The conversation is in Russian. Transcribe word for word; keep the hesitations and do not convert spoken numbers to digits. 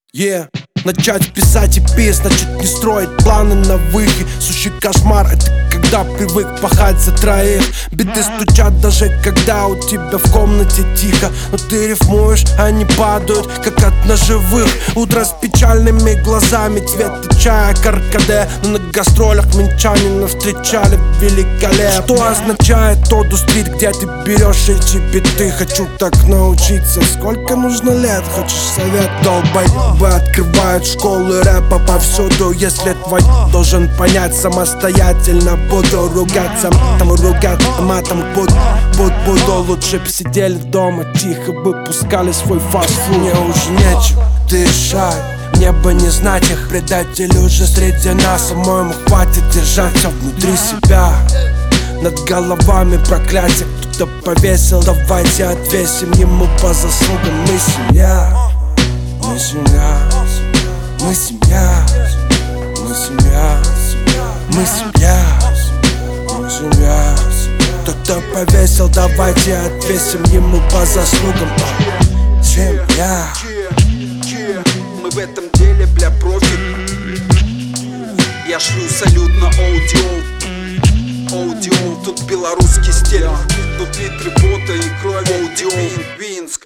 Yeah. Начать писать и петь, значит не строить планы на выход. Сущий кошмар — это когда привык пахать за троих. Биты стучат даже когда у тебя в комнате тихо, но ты рифмуешь, они падают, как от ножевых. Утро с печальными глазами, цвета чая каркаде. Но на гастролях минчанина встречали великолепно. Что означает Тоду Стрит, где ты берешь эти биты? Хочу так научиться, сколько нужно лет? Хочешь совет? Долбоебы открывают школы рэпа повсюду. Если твой должен понять самостоятельно, буду ругаться матом, ругать матом буду, буду, буду. Лучше б сидели дома тихо, бы пускали свой фастфуд. Мне уже нечего дышать, мне бы не знать их. Предатели уже среди нас, по-моему, хватит держаться внутри себя. Над головами проклятие кто-то повесил, давайте отвесим ему по заслугам. Мы семья, мы семья, мы семья, мы семья, мы семья, мы семья. Кто-то повесил, давайте отвесим ему по заслугам. Семья. Мы в этом деле, бля, профи. Я шлю салют на аудио. Аудио, тут белорусский стиль, тут литры пота и крови. Аудио, Винск.